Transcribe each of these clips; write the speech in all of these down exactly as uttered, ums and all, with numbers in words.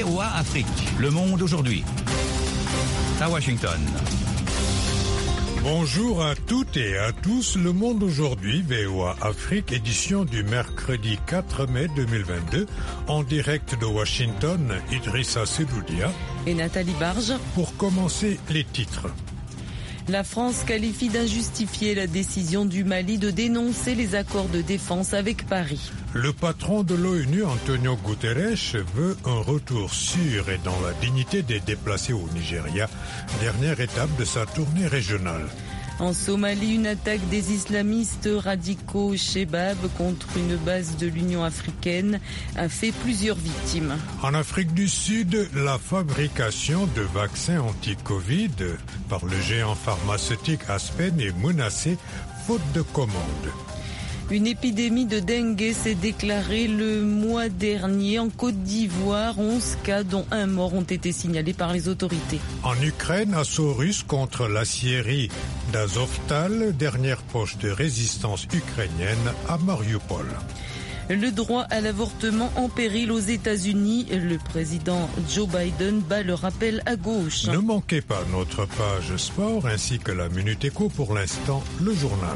V O A Afrique. Le monde aujourd'hui. À Washington. Bonjour à toutes et à tous. Le monde aujourd'hui, V O A Afrique, édition du mercredi quatre mai deux mille vingt-deux. En direct de Washington, Idrissa Seloudia et Nathalie Barge. Pour commencer, les titres. La France qualifie d'injustifiée la décision du Mali de dénoncer les accords de défense avec Paris. Le patron de l'ONU, Antonio Guterres, veut un retour sûr et dans la dignité des déplacés au Nigeria, dernière étape de sa tournée régionale. En Somalie, une attaque des islamistes radicaux Shebab contre une base de l'Union africaine a fait plusieurs victimes. En Afrique du Sud, la fabrication de vaccins anti-Covid par le géant pharmaceutique Aspen est menacée faute de commandes. Une épidémie de dengue s'est déclarée le mois dernier en Côte d'Ivoire. onze cas, dont un mort, ont été signalés par les autorités. En Ukraine, assaut russe contre l'acierie d'Azovstal, dernière poche de résistance ukrainienne à Mariupol. Le droit à l'avortement en péril aux États-Unis. Le président Joe Biden bat le rappel à gauche. Ne manquez pas notre page sport ainsi que la Minute Éco. Pour l'instant, le journal.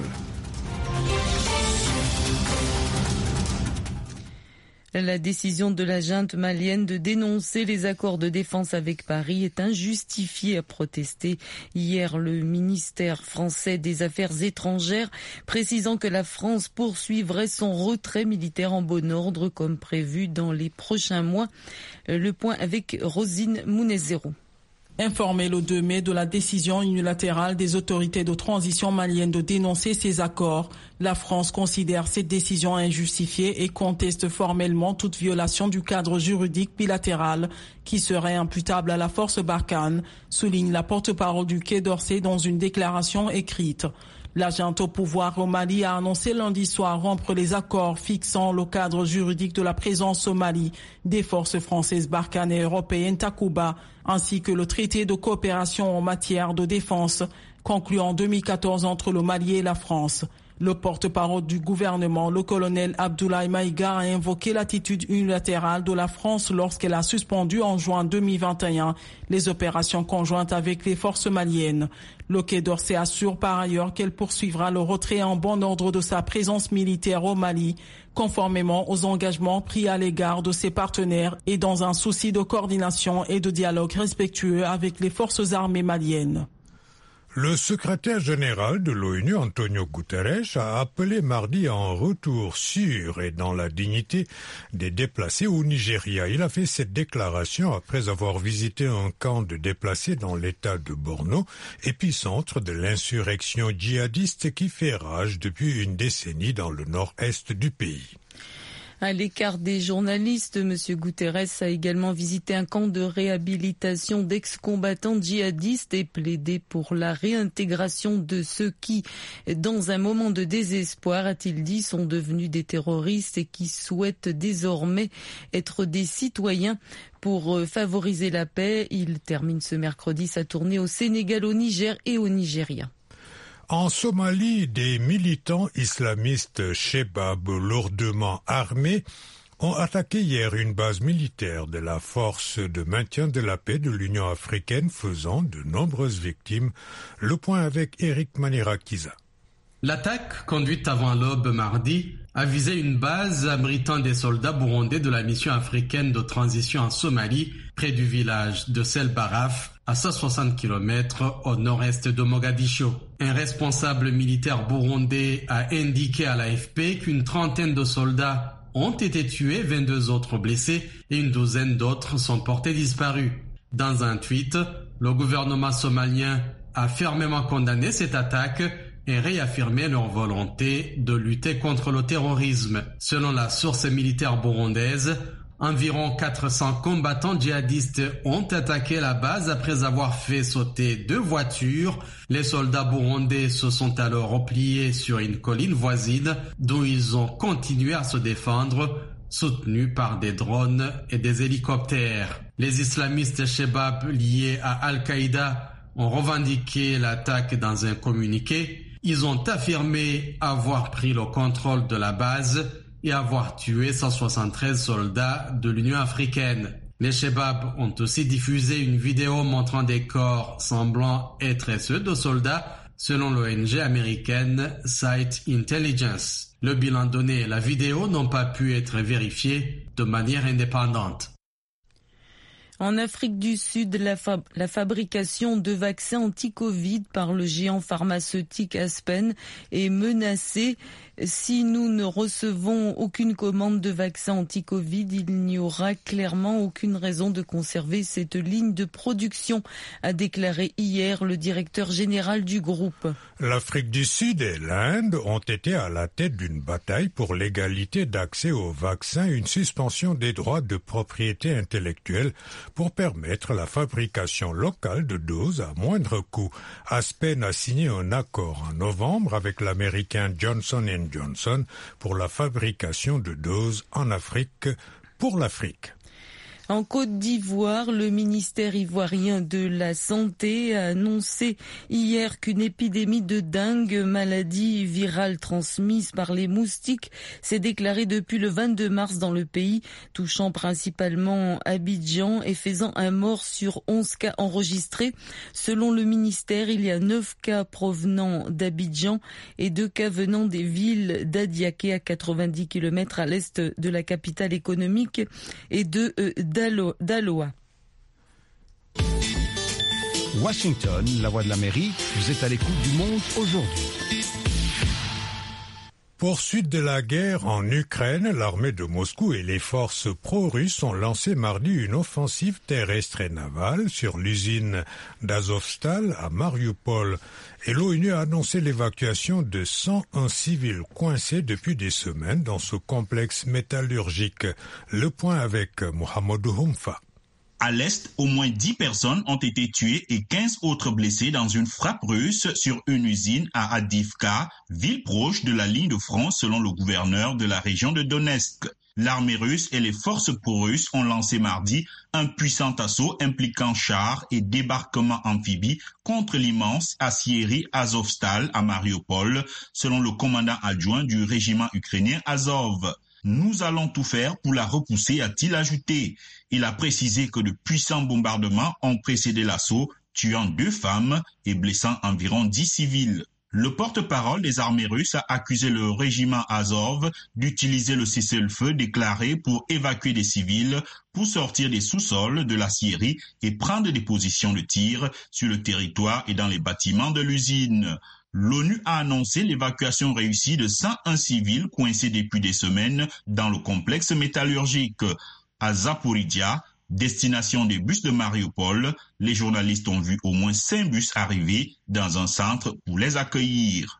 La décision de la junte malienne de dénoncer les accords de défense avec Paris est injustifiée, a protesté hier le ministère français des Affaires étrangères, précisant que la France poursuivrait son retrait militaire en bon ordre comme prévu dans les prochains mois. Le point avec Rosine Mounezero. Informé le deux mai de la décision unilatérale des autorités de transition maliennes de dénoncer ces accords, la France considère cette décision injustifiée et conteste formellement toute violation du cadre juridique bilatéral qui serait imputable à la force Barkhane, souligne la porte-parole du Quai d'Orsay dans une déclaration écrite. La junte au pouvoir au Mali a annoncé lundi soir rompre les accords fixant le cadre juridique de la présence au Mali des forces françaises Barkhane et européennes Takuba, ainsi que le traité de coopération en matière de défense conclu en deux mille quatorze entre le Mali et la France. Le porte-parole du gouvernement, le colonel Abdoulaye Maïga, a invoqué l'attitude unilatérale de la France lorsqu'elle a suspendu en juin deux mille vingt et un les opérations conjointes avec les forces maliennes. Le Quai d'Orsay assure par ailleurs qu'elle poursuivra le retrait en bon ordre de sa présence militaire au Mali, conformément aux engagements pris à l'égard de ses partenaires et dans un souci de coordination et de dialogue respectueux avec les forces armées maliennes. Le secrétaire général de l'ONU, Antonio Guterres, a appelé mardi à un retour sûr et dans la dignité des déplacés au Nigeria. Il a fait cette déclaration après avoir visité un camp de déplacés dans l'état de Borno, épicentre de l'insurrection djihadiste qui fait rage depuis une décennie dans le nord-est du pays. À l'écart des journalistes, M. Guterres a également visité un camp de réhabilitation d'ex-combattants djihadistes et plaidé pour la réintégration de ceux qui, dans un moment de désespoir, a-t-il dit, sont devenus des terroristes et qui souhaitent désormais être des citoyens. Pour favoriser la paix, il termine ce mercredi sa tournée au Sénégal, au Niger et au Nigeria. En Somalie, des militants islamistes Shebab lourdement armés ont attaqué hier une base militaire de la force de maintien de la paix de l'Union africaine, faisant de nombreuses victimes. Le point avec Eric Manirakiza. L'attaque, conduite avant l'aube mardi, a visé une base abritant des soldats burundais de la mission africaine de transition en Somalie, près du village de Sel Baraf, à cent soixante kilomètres au nord-est de Mogadiscio. Un responsable militaire burundais a indiqué à l'A F P qu'une trentaine de soldats ont été tués, vingt-deux autres blessés et une douzaine d'autres sont portés disparus. Dans un tweet, le gouvernement somalien a fermement condamné cette attaque et réaffirmé leur volonté de lutter contre le terrorisme. Selon la source militaire burundaise, environ quatre cents combattants djihadistes ont attaqué la base après avoir fait sauter deux voitures. Les soldats burundais se sont alors repliés sur une colline voisine d'où ils ont continué à se défendre, soutenus par des drones et des hélicoptères. Les islamistes Shebab liés à Al-Qaïda ont revendiqué l'attaque dans un communiqué. Ils ont affirmé avoir pris le contrôle de la base et avoir tué cent soixante-treize soldats de l'Union africaine. Les Chebabs ont aussi diffusé une vidéo montrant des corps semblant être ceux de soldats, selon l'O N G américaine Site Intelligence. Le bilan donné et la vidéo n'ont pas pu être vérifiés de manière indépendante. En Afrique du Sud, la, fab- la fabrication de vaccins anti-Covid par le géant pharmaceutique Aspen est menacée. Si nous ne recevons aucune commande de vaccins anti-Covid, il n'y aura clairement aucune raison de conserver cette ligne de production, a déclaré hier le directeur général du groupe. L'Afrique du Sud et l'Inde ont été à la tête d'une bataille pour l'égalité d'accès aux vaccins, une suspension des droits de propriété intellectuelle pour permettre la fabrication locale de doses à moindre coût. Aspen a signé un accord en novembre avec l'américain Johnson and Johnson pour la fabrication de doses en Afrique pour l'Afrique. En Côte d'Ivoire, le ministère ivoirien de la Santé a annoncé hier qu'une épidémie de dengue, maladie virale transmise par les moustiques, s'est déclarée depuis le vingt-deux mars dans le pays, touchant principalement Abidjan et faisant un mort sur onze cas enregistrés. Selon le ministère, il y a neuf cas provenant d'Abidjan et deux cas venant des villes d'Adiaké à quatre-vingt-dix kilomètres à l'est de la capitale économique et de euh, d'Aloa. Washington, la voix de l'Amérique, vous êtes à l'écoute du monde aujourd'hui. Poursuite de la guerre en Ukraine, l'armée de Moscou et les forces pro-russes ont lancé mardi une offensive terrestre et navale sur l'usine d'Azovstal à Mariupol. Et l'ONU a annoncé l'évacuation de cent un civils coincés depuis des semaines dans ce complexe métallurgique. Le point avec Mohamedou Houmfa. À l'est, au moins dix personnes ont été tuées et quinze autres blessées dans une frappe russe sur une usine à Avdiivka, ville proche de la ligne de front selon le gouverneur de la région de Donetsk. L'armée russe et les forces pro-russes ont lancé mardi un puissant assaut impliquant chars et débarquements amphibies contre l'immense aciérie Azovstal à Mariupol, selon le commandant adjoint du régiment ukrainien Azov. Nous allons tout faire pour la repousser, a-t-il ajouté. Il a précisé que de puissants bombardements ont précédé l'assaut, tuant deux femmes et blessant environ dix civils. Le porte-parole des armées russes a accusé le régiment Azov d'utiliser le cessez-le-feu déclaré pour évacuer des civils, pour sortir des sous-sols de l'aciérie et prendre des positions de tir sur le territoire et dans les bâtiments de l'usine. L'ONU a annoncé l'évacuation réussie de cent un civils coincés depuis des semaines dans le complexe métallurgique. À Zaporizhia, destination des bus de Mariupol, les journalistes ont vu au moins cinq bus arriver dans un centre pour les accueillir.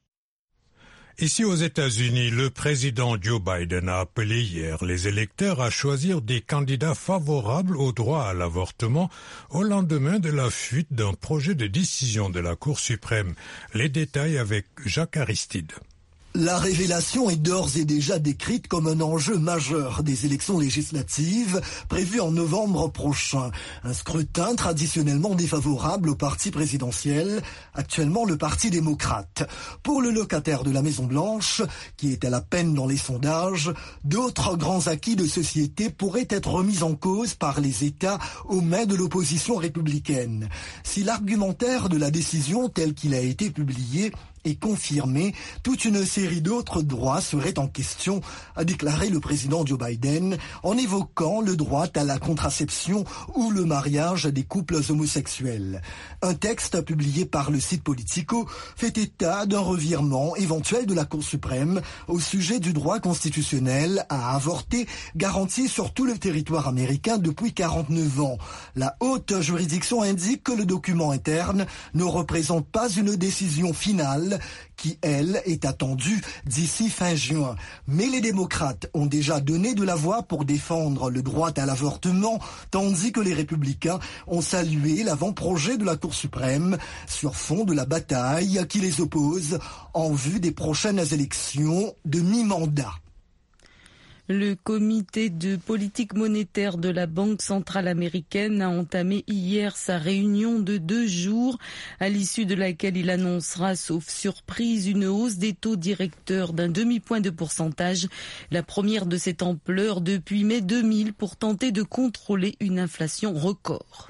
Ici aux États-Unis, le président Joe Biden a appelé hier les électeurs à choisir des candidats favorables au droit à l'avortement au lendemain de la fuite d'un projet de décision de la Cour suprême. Les détails avec Jacques Aristide. La révélation est d'ores et déjà décrite comme un enjeu majeur des élections législatives prévues en novembre prochain. Un scrutin traditionnellement défavorable au parti présidentiel, actuellement le Parti démocrate. Pour le locataire de la Maison-Blanche, qui est à la peine dans les sondages, d'autres grands acquis de société pourraient être remis en cause par les États aux mains de l'opposition républicaine. Si l'argumentaire de la décision tel qu'il a été publié et confirmé, toute une série d'autres droits seraient en question, a déclaré le président Joe Biden, en évoquant le droit à la contraception ou le mariage des couples homosexuels. Un texte publié par le site Politico fait état d'un revirement éventuel de la Cour suprême au sujet du droit constitutionnel à avorter, garanti sur tout le territoire américain depuis quarante-neuf ans. La haute juridiction indique que le document interne ne représente pas une décision finale qui, elle, est attendue d'ici fin juin. Mais les démocrates ont déjà donné de la voix pour défendre le droit à l'avortement, tandis que les républicains ont salué l'avant-projet de la Cour suprême sur fond de la bataille qui les oppose en vue des prochaines élections de mi-mandat. Le comité de politique monétaire de la Banque centrale américaine a entamé hier sa réunion de deux jours, à l'issue de laquelle il annoncera, sauf surprise, une hausse des taux directeurs d'un demi-point de pourcentage, la première de cette ampleur depuis mai deux mille pour tenter de contrôler une inflation record.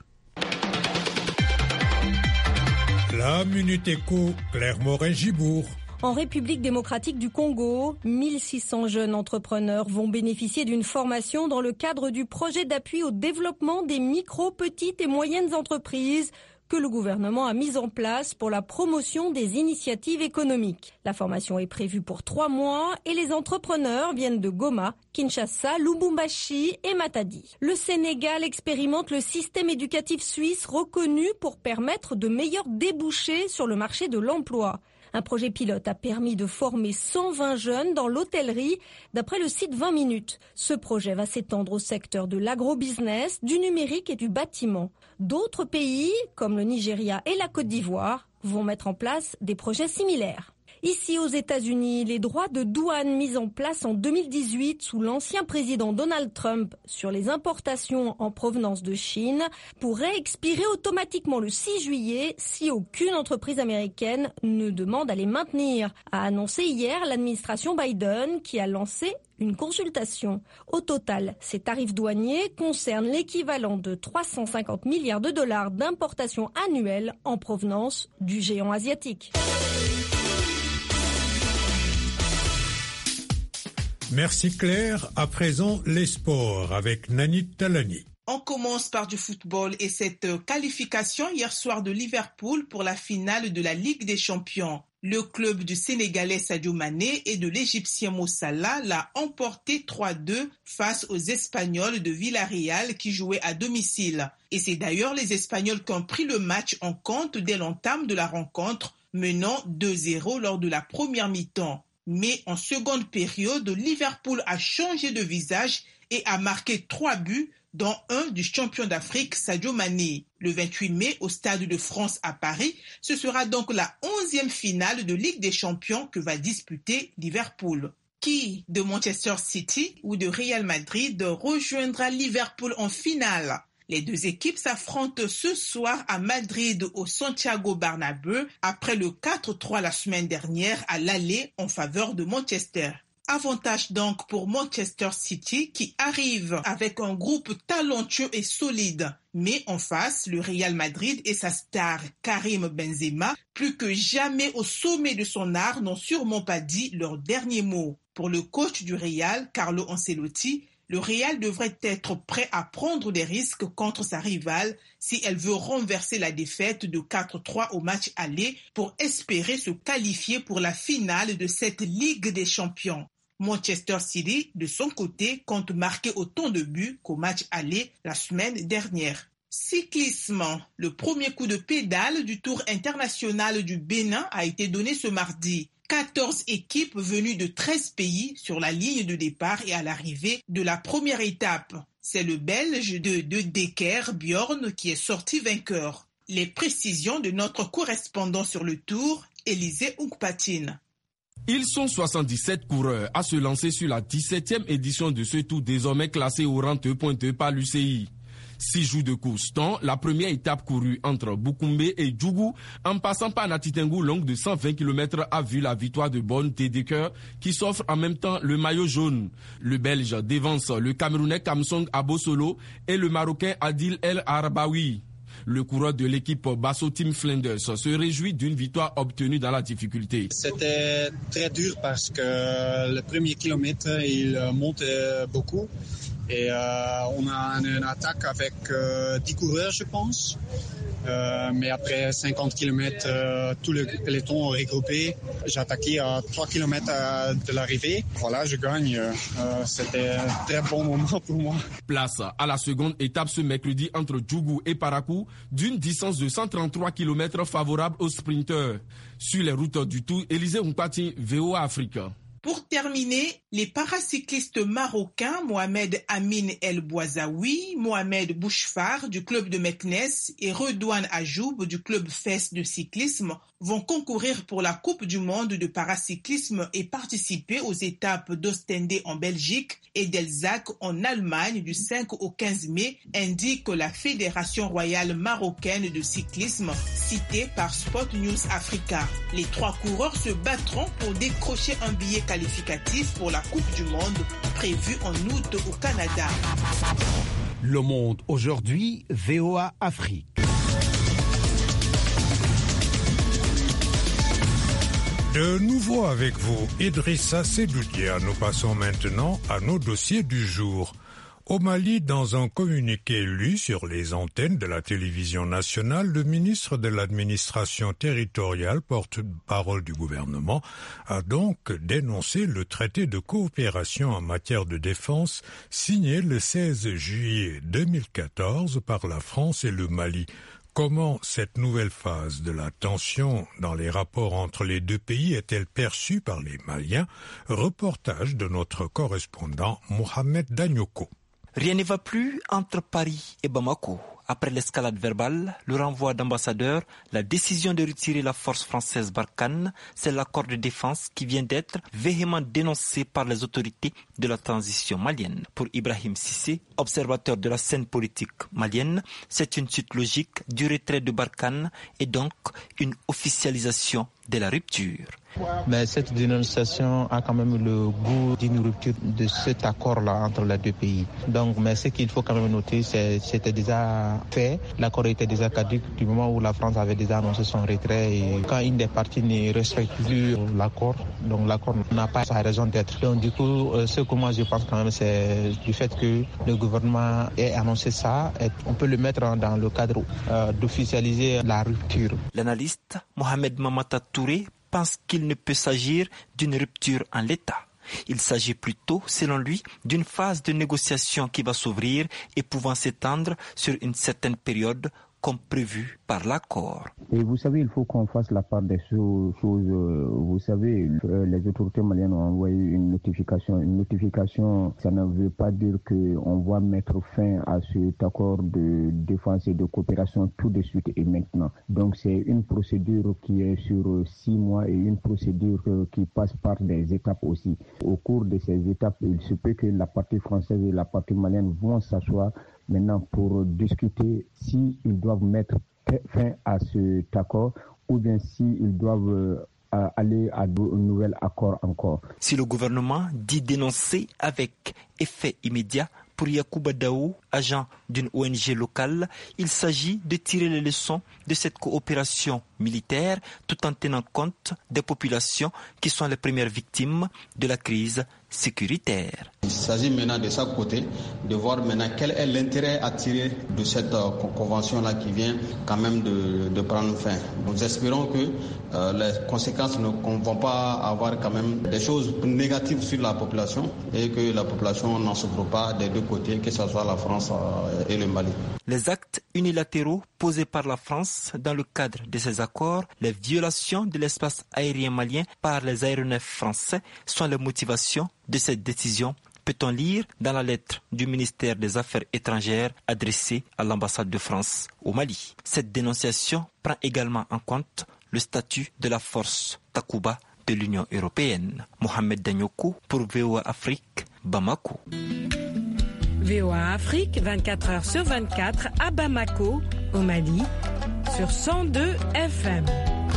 La Minute Éco, Claire Morin-Gibourg. En République démocratique du Congo, mille six cents jeunes entrepreneurs vont bénéficier d'une formation dans le cadre du projet d'appui au développement des micro, petites et moyennes entreprises que le gouvernement a mis en place pour la promotion des initiatives économiques. La formation est prévue pour trois mois et les entrepreneurs viennent de Goma, Kinshasa, Lubumbashi et Matadi. Le Sénégal expérimente le système éducatif suisse reconnu pour permettre de meilleurs débouchés sur le marché de l'emploi. Un projet pilote a permis de former cent vingt jeunes dans l'hôtellerie, d'après le site vingt minutes. Ce projet va s'étendre au secteur de l'agrobusiness, du numérique et du bâtiment. D'autres pays, comme le Nigeria et la Côte d'Ivoire, vont mettre en place des projets similaires. Ici aux États-Unis, les droits de douane mis en place en deux mille dix-huit sous l'ancien président Donald Trump sur les importations en provenance de Chine pourraient expirer automatiquement le six juillet si aucune entreprise américaine ne demande à les maintenir, a annoncé hier l'administration Biden qui a lancé une consultation. Au total, ces tarifs douaniers concernent l'équivalent de trois cent cinquante milliards de dollars d'importations annuelles en provenance du géant asiatique. Merci Claire. À présent, les sports avec Nani Talani. On commence par du football et cette qualification hier soir de Liverpool pour la finale de la Ligue des Champions. Le club du Sénégalais Sadio Mané et de l'Égyptien Mo Salah l'a emporté trois deux face aux Espagnols de Villarreal qui jouaient à domicile. Et c'est d'ailleurs les Espagnols qui ont pris le match en compte dès l'entame de la rencontre, menant deux zéro lors de la première mi-temps. Mais en seconde période, Liverpool a changé de visage et a marqué trois buts, dont un du champion d'Afrique Sadio Mané. Le vingt-huit mai, au Stade de France à Paris, ce sera donc la onzième finale de Ligue des Champions que va disputer Liverpool. Qui de Manchester City ou de Real Madrid rejoindra Liverpool en finale ? Les deux équipes s'affrontent ce soir à Madrid au Santiago Bernabéu après le quatre trois la semaine dernière à l'aller en faveur de Manchester. Avantage donc pour Manchester City qui arrive avec un groupe talentueux et solide. Mais en face, le Real Madrid et sa star Karim Benzema, plus que jamais au sommet de son art, n'ont sûrement pas dit leur dernier mot. Pour le coach du Real, Carlo Ancelotti, le Real devrait être prêt à prendre des risques contre sa rivale si elle veut renverser la défaite de quatre trois au match aller pour espérer se qualifier pour la finale de cette Ligue des Champions. Manchester City, de son côté, compte marquer autant de buts qu'au match aller la semaine dernière. Cyclisme. Le premier coup de pédale du Tour international du Bénin a été donné ce mardi. quatorze équipes venues de treize pays sur la ligne de départ et à l'arrivée de la première étape. C'est le Belge de, de Decker, Bjorn, qui est sorti vainqueur. Les précisions de notre correspondant sur le Tour, Élisée Oukpatine. Ils sont soixante-dix-sept coureurs à se lancer sur la dix-septième édition de ce Tour désormais classé au rang deux point deux par l'U C I. Six jours de course, dont la première étape courue entre Bukumbe et Djougou, en passant par Natitengu, longue de cent vingt kilomètres, a vu la victoire de Born Tedeker, qui s'offre en même temps le maillot jaune. Le Belge dévance le Camerounais Kamsong Abosolo et le Marocain Adil El Arabawi. Le coureur de l'équipe Basso Team Flanders se réjouit d'une victoire obtenue dans la difficulté. C'était très dur parce que le premier kilomètre, il monte beaucoup. Et euh, on a une attaque avec euh, dix coureurs, je pense. Euh, mais après cinquante kilomètres, euh, tout le peloton regroupé. J'ai attaqué à trois kilomètres de l'arrivée. Voilà, je gagne. Euh, c'était un très bon moment pour moi. Place à la seconde étape ce mercredi entre Djougou et Parakou, d'une distance de cent trente-trois kilomètres favorable aux sprinteurs. Sur les routes du Tour, Élisée Oukpati, V O A Afrique. Pour terminer, Les paracyclistes marocains Mohamed Amin El Bouazaoui, Mohamed Bouchfar du club de Meknès et Redouane Ajoub du club Fès de cyclisme vont concourir pour la Coupe du monde de paracyclisme et participer aux étapes d'Ostende en Belgique et d'Elzac en Allemagne du cinq au quinze mai, indique la Fédération royale marocaine de cyclisme, citée par Sport News Africa. Les trois coureurs se battront pour décrocher un billet qualificatif pour la Coupe du monde prévue en août au Canada. Le Monde aujourd'hui, V O A Afrique. De nouveau avec vous, Idrissa Sedoudia. Nous passons maintenant à nos dossiers du jour. Au Mali, dans un communiqué lu sur les antennes de la télévision nationale, le ministre de l'administration territoriale, porte-parole du gouvernement, a donc dénoncé le traité de coopération en matière de défense signé le seize juillet deux mille quatorze par la France et le Mali. Comment cette nouvelle phase de la tension dans les rapports entre les deux pays est-elle perçue par les Maliens? Reportage de notre correspondant Mohamed Danyoko. Rien ne va plus entre Paris et Bamako. Après l'escalade verbale, le renvoi d'ambassadeurs, la décision de retirer la force française Barkhane, c'est l'accord de défense qui vient d'être véhément dénoncé par les autorités de la transition malienne. Pour Ibrahim Cissé, observateur de la scène politique malienne, c'est une suite logique du retrait de Barkhane et donc une officialisation de la rupture. Mais cette dénonciation a quand même le goût d'une rupture de cet accord-là entre les deux pays. Donc, mais ce qu'il faut quand même noter, c'est c'était déjà fait. L'accord était déjà caduc du moment où la France avait déjà annoncé son retrait. Et quand une des parties ne respecte plus l'accord, donc l'accord n'a pas sa raison d'être. Donc, du coup, ce que moi je pense quand même, c'est du fait que le gouvernement ait annoncé ça. Et on peut le mettre dans le cadre euh, d'officialiser la rupture. L'analyste Mohamed Mamata Touré pense qu'il ne peut s'agir d'une rupture en l'état. Il s'agit plutôt, selon lui, d'une phase de négociation qui va s'ouvrir et pouvant s'étendre sur une certaine période comme prévu par l'accord. Et vous savez, il faut qu'on fasse la part des choses. Vous savez, les autorités maliennes ont envoyé une notification. Une notification, ça ne veut pas dire qu'on va mettre fin à cet accord de défense et de coopération tout de suite et maintenant. Donc c'est une procédure qui est sur six mois et une procédure qui passe par des étapes aussi. Au cours de ces étapes, il se peut que la partie française et la partie malienne vont s'asseoir maintenant pour discuter s'ils doivent mettre fin à cet accord ou bien s'ils doivent euh, aller à de nouveaux accords encore. Si le gouvernement dit dénoncer avec effet immédiat, pour Yacouba Daou, agent d'une O N G locale, il s'agit de tirer les leçons de cette coopération militaire tout en tenant compte des populations qui sont les premières victimes de la crise sécuritaire. Il s'agit maintenant de chaque côté de voir maintenant quel est l'intérêt à tirer de cette euh, convention-là qui vient quand même de, de prendre fin. Nous espérons que euh, les conséquences ne vont pas avoir quand même des choses négatives sur la population et que la population n'en souffre pas des deux côtés, que ce soit la France euh, et le Mali. Les actes unilatéraux posés par la France dans le cadre de ces accords, les violations de l'espace aérien malien par les aéronefs français sont les motivations de cette décision, peut-on lire dans la lettre du ministère des Affaires étrangères adressée à l'ambassade de France au Mali. Cette dénonciation prend également en compte le statut de la force Takuba de l'Union européenne. Mohamed Danyoko pour V O A Afrique, Bamako. V O A Afrique, vingt-quatre heures sur vingt-quatre à Bamako, au Mali, sur cent deux F M.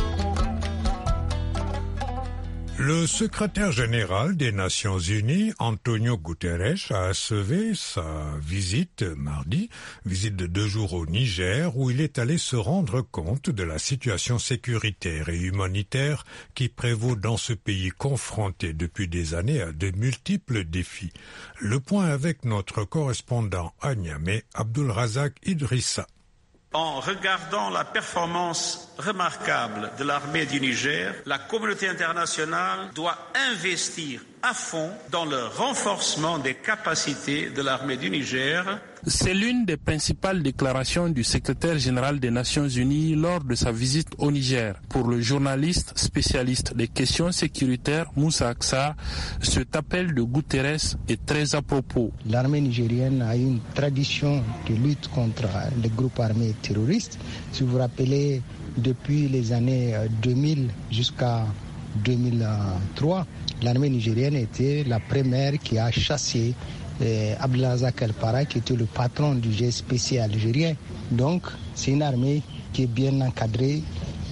Le secrétaire général des Nations Unies, Antonio Guterres, a achevé sa visite mardi, visite de deux jours au Niger, où il est allé se rendre compte de la situation sécuritaire et humanitaire qui prévaut dans ce pays confronté depuis des années à de multiples défis. Le point avec notre correspondant à Niamey, Abdulrazak Idrissa. En regardant la performance remarquable de l'armée du Niger, la communauté internationale doit investir à fond dans le renforcement des capacités de l'armée du Niger. C'est l'une des principales déclarations du secrétaire général des Nations Unies lors de sa visite au Niger. Pour le journaliste spécialiste des questions sécuritaires Moussa Aksar, cet appel de Guterres est très à propos. L'armée nigérienne a une tradition de lutte contre les groupes armés terroristes. Si vous vous rappelez, depuis les années deux mille jusqu'à deux mille trois, l'armée nigérienne était la première qui a chassé eh, Abdelazak El-Para, qui était le patron du G S P C algérien. Donc, c'est une armée qui est bien encadrée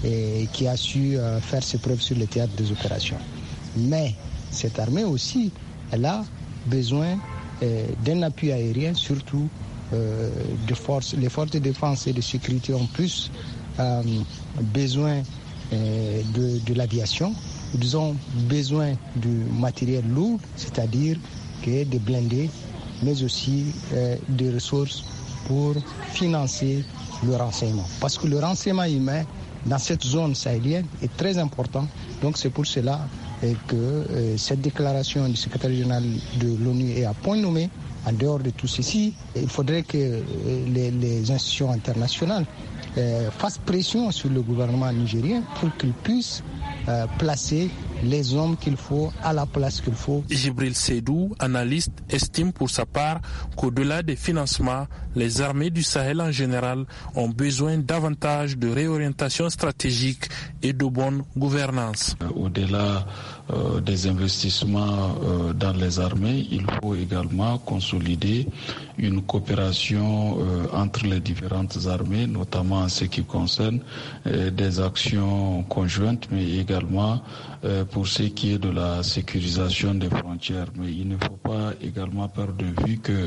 et qui a su euh, faire ses preuves sur le théâtre des opérations. Mais cette armée aussi, elle a besoin eh, d'un appui aérien, surtout euh, de forces. Les forces de défense et de sécurité ont plus euh, besoin eh, de, de l'aviation. Ils ont besoin du matériel lourd, c'est-à-dire que des blindés, mais aussi euh, des ressources pour financer le renseignement. Parce que le renseignement humain dans cette zone sahélienne est très important. Donc c'est pour cela euh, que euh, cette déclaration du secrétaire général de l'ONU est à point nommé. En dehors de tout ceci, il faudrait que euh, les, les institutions internationales euh, fassent pression sur le gouvernement nigérien pour qu'il puisse Euh, placer les hommes qu'il faut à la place qu'il faut. Jibril Seydou, analyste, estime pour sa part qu'au-delà des financements, les armées du Sahel en général ont besoin davantage de réorientation stratégique et de bonne gouvernance. Au-delà euh, des investissements euh, dans les armées, il faut également consolider une coopération euh, entre les différentes armées, notamment en ce qui concerne euh, des actions conjointes, mais également euh, pour ce qui est de la sécurisation des frontières. Mais il ne faut pas également perdre de vue que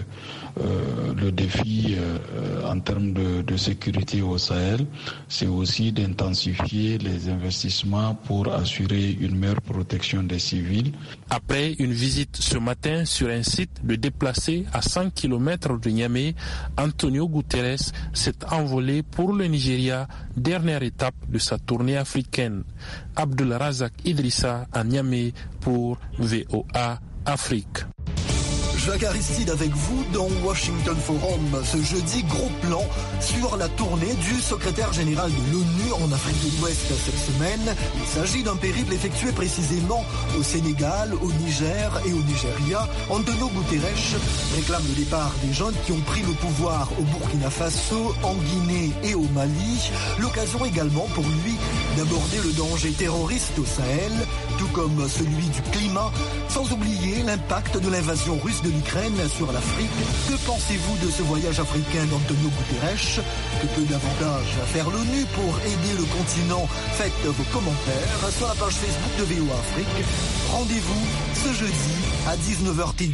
euh, le défi euh, en termes de, de sécurité au Sahel, c'est aussi d'intensifier les investissements pour assurer une meilleure protection des civils. Après une visite ce matin sur un site de déplacé à cent kilomètres de Niamey, Antonio Guterres s'est envolé pour le Nigeria, dernière étape de sa tournée africaine. Abdul Razak Idrissa à Niamey pour V O A Afrique. Jacques Aristide avec vous dans Washington Forum. Ce jeudi, gros plan sur la tournée du secrétaire général de l'ONU en Afrique de l'Ouest cette semaine. Il s'agit d'un périple effectué précisément au Sénégal, au Niger et au Nigeria. Antonio Guterres réclame le départ des jeunes qui ont pris le pouvoir au Burkina Faso, en Guinée et au Mali. L'occasion également pour lui d'aborder le danger terroriste au Sahel, tout comme celui du climat, sans oublier l'impact de l'invasion russe de l'Ukraine sur l'Afrique. Que pensez-vous de ce voyage africain d'Antonio Guterres? Que peut davantage faire l'ONU pour aider le continent? Faites vos commentaires sur la page Facebook de V O A Afrique. Rendez-vous ce jeudi à dix-neuf heures T U.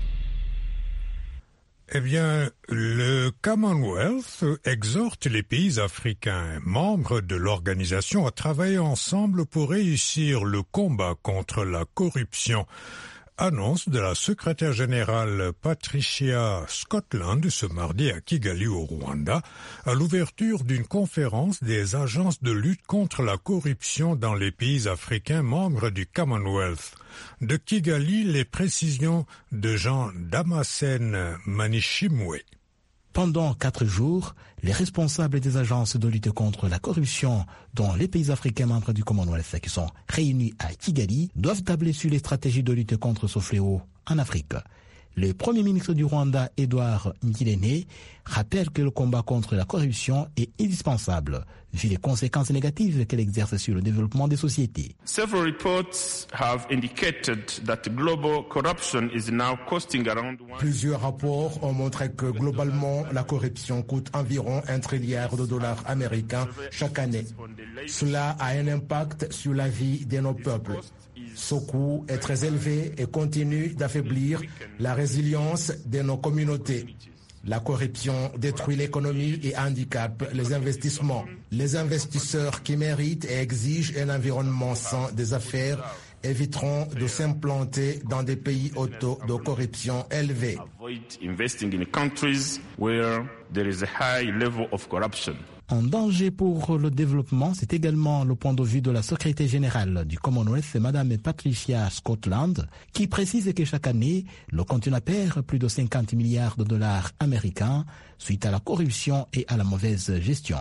Eh bien, le Commonwealth exhorte les pays africains membres de l'organisation à travailler ensemble pour réussir le combat contre la corruption. Annonce de la secrétaire générale Patricia Scotland ce mardi à Kigali au Rwanda à l'ouverture d'une conférence des agences de lutte contre la corruption dans les pays africains membres du Commonwealth. De Kigali, les précisions de Jean Damascène Manishimwe. Pendant quatre jours, les responsables des agences de lutte contre la corruption dans les pays africains membres du Commonwealth qui sont réunis à Kigali doivent tabler sur les stratégies de lutte contre ce fléau en Afrique. Le Premier ministre du Rwanda, Edouard Ngirente, rappelle que le combat contre la corruption est indispensable, vu les conséquences négatives qu'elle exerce sur le développement des sociétés. Several reports have indicated that global corruption is now costing around Plusieurs rapports ont montré que globalement, la corruption coûte environ un trilliard de dollars américains chaque année. Cela a un impact sur la vie de nos peuples. Ce coût est très élevé et continue d'affaiblir la résilience de nos communautés. La corruption détruit l'économie et handicape les investissements. Les investisseurs qui méritent et exigent un environnement sain des affaires éviteront de s'implanter dans des pays au taux de corruption élevé. En danger pour le développement, c'est également le point de vue de la secrétaire générale du Commonwealth, Mme Patricia Scotland, qui précise que chaque année, le continent perd plus de cinquante milliards de dollars américains suite à la corruption et à la mauvaise gestion.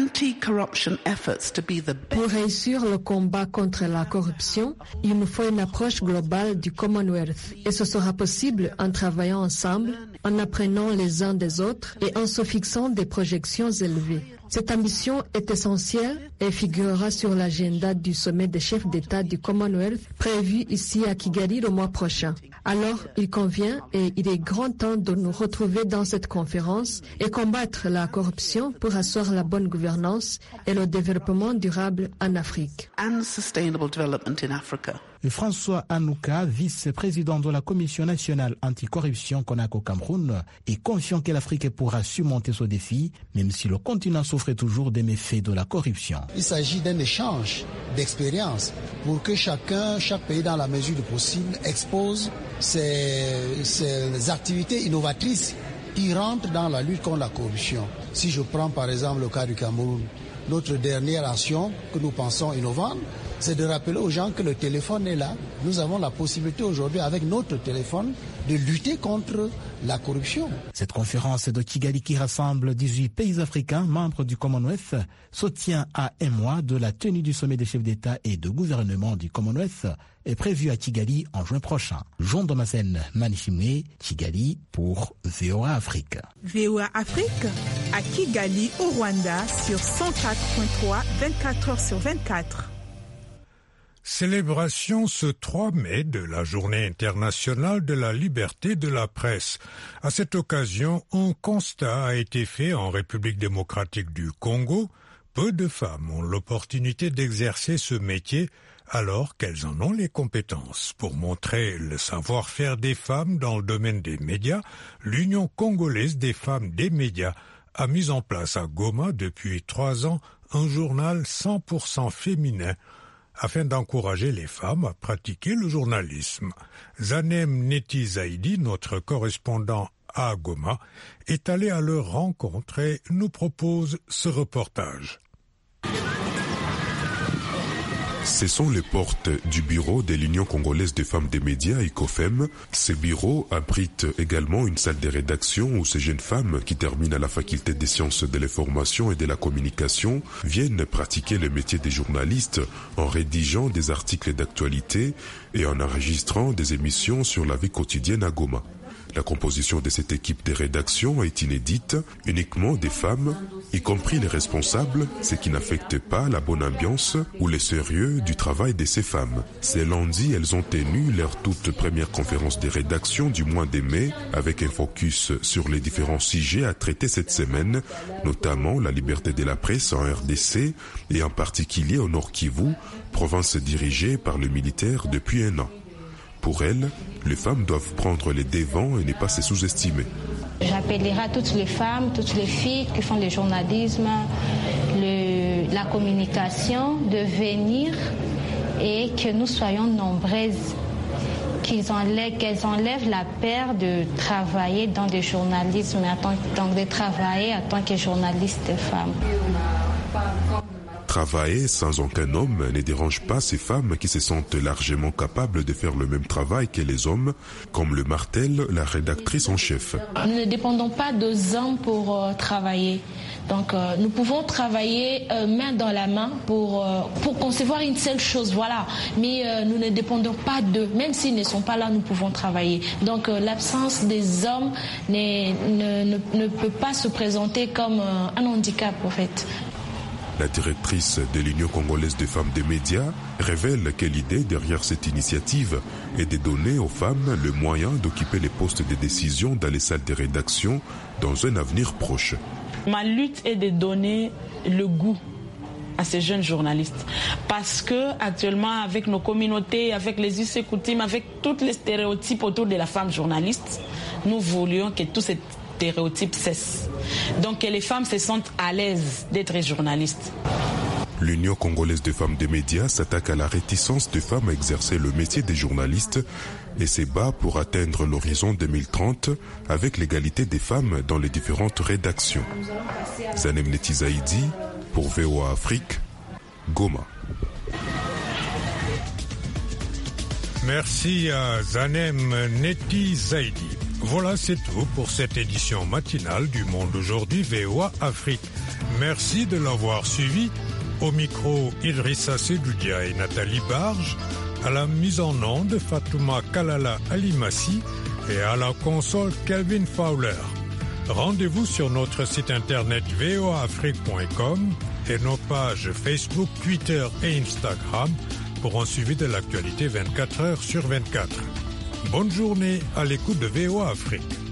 Pour réussir le combat contre la corruption, il nous faut une approche globale du Commonwealth. Et ce sera possible en travaillant ensemble, en apprenant les uns des autres et en se fixant des projections élevées. Cette ambition est essentielle et figurera sur l'agenda du sommet des chefs d'État du Commonwealth prévu ici à Kigali le mois prochain. Alors, il convient et il est grand temps de nous retrouver dans cette conférence et combattre la corruption pour asseoir la bonne gouvernance et le développement durable en Afrique. François Anouka, vice-président de la Commission nationale anticorruption Conako-Cameroun, est confiant que l'Afrique pourra surmonter ce défi, même si le continent souffre toujours des méfaits de la corruption. Il s'agit d'un échange d'expériences pour que chacun, chaque pays dans la mesure du possible, expose ses, ses activités innovatrices qui rentrent dans la lutte contre la corruption. Si je prends par exemple le cas du Cameroun, notre dernière action que nous pensons innovante, c'est de rappeler aux gens que le téléphone est là. Nous avons la possibilité aujourd'hui, avec notre téléphone, de lutter contre la corruption. Cette conférence de Kigali qui rassemble dix-huit pays africains membres du Commonwealth se tient à un mois de la tenue du sommet des chefs d'État et de gouvernement du Commonwealth est prévue à Kigali en juin prochain. Jean Damascène Manishimwe, Kigali pour V O A Afrique. V O A Afrique à Kigali au Rwanda sur cent quatre virgule trois, vingt-quatre heures sur vingt-quatre. Célébration ce trois mai de la Journée internationale de la liberté de la presse. À cette occasion, un constat a été fait en République démocratique du Congo. Peu de femmes ont l'opportunité d'exercer ce métier alors qu'elles en ont les compétences. Pour montrer le savoir-faire des femmes dans le domaine des médias, l'Union congolaise des femmes des médias a mis en place à Goma depuis trois ans un journal cent pour cent féminin afin d'encourager les femmes à pratiquer le journalisme. Zanem Neti Zaidi, notre correspondant à Goma, est allé à leur rencontre et nous propose ce reportage. Ce sont les portes du bureau de l'Union congolaise des femmes des médias, ICOFEM. Ce bureau abrite également une salle de rédaction où ces jeunes femmes qui terminent à la faculté des sciences de l'information et de la communication viennent pratiquer le métier des journalistes en rédigeant des articles d'actualité et en enregistrant des émissions sur la vie quotidienne à Goma. La composition de cette équipe de rédaction est inédite, uniquement des femmes, y compris les responsables, ce qui n'affecte pas la bonne ambiance ou le sérieux du travail de ces femmes. Ce lundi, elles ont tenu leur toute première conférence de rédaction du mois de mai avec un focus sur les différents sujets à traiter cette semaine, notamment la liberté de la presse en R D C et en particulier au Nord Kivu, province dirigée par le militaire depuis un an. Pour elles, les femmes doivent prendre les devants et ne pas se sous-estimer. J'appellerai toutes les femmes, toutes les filles qui font le journalisme, le, la communication, de venir et que nous soyons nombreuses, qu'ils enlèvent, qu'elles enlèvent la peur de travailler dans le journalisme, donc de travailler en tant que journaliste femme. Travailler sans aucun homme ne dérange pas ces femmes qui se sentent largement capables de faire le même travail que les hommes, comme le martèle la rédactrice en chef. Nous ne dépendons pas des hommes pour euh, travailler. Donc euh, nous pouvons travailler euh, main dans la main pour, euh, pour concevoir une seule chose, voilà. Mais euh, nous ne dépendons pas d'eux. Même s'ils ne sont pas là, nous pouvons travailler. Donc euh, l'absence des hommes ne, ne, ne, ne peut pas se présenter comme euh, un handicap, en fait. La directrice de l'Union congolaise des femmes des médias révèle que l'idée derrière cette initiative est de donner aux femmes le moyen d'occuper les postes de décision dans les salles de rédaction dans un avenir proche. Ma lutte est de donner le goût à ces jeunes journalistes. Parce que actuellement, avec nos communautés, avec les us et coutumes, avec tous les stéréotypes autour de la femme journaliste, nous voulions que tous ces stéréotypes cessent. Donc que les femmes se sentent à l'aise d'être journalistes. L'Union congolaise des femmes des médias s'attaque à la réticence des femmes à exercer le métier des journalistes et se bat pour atteindre l'horizon deux mille trente avec l'égalité des femmes dans les différentes rédactions. Zanem Neti Zaidi pour V O A Afrique, Goma. Merci à Zanem Neti Zaidi. Voilà, c'est tout pour cette édition matinale du Monde aujourd'hui V O A Afrique. Merci de l'avoir suivi. Au micro, Idrissa Sedoudia et Nathalie Barge. À la mise en onde, Fatouma Kalala Alimassi. Et à la console, Kelvin Fowler. Rendez-vous sur notre site internet v o a afrique point com et nos pages Facebook, Twitter et Instagram pour un suivi de l'actualité vingt-quatre heures sur vingt-quatre. Bonne journée à l'écoute de V O A Afrique.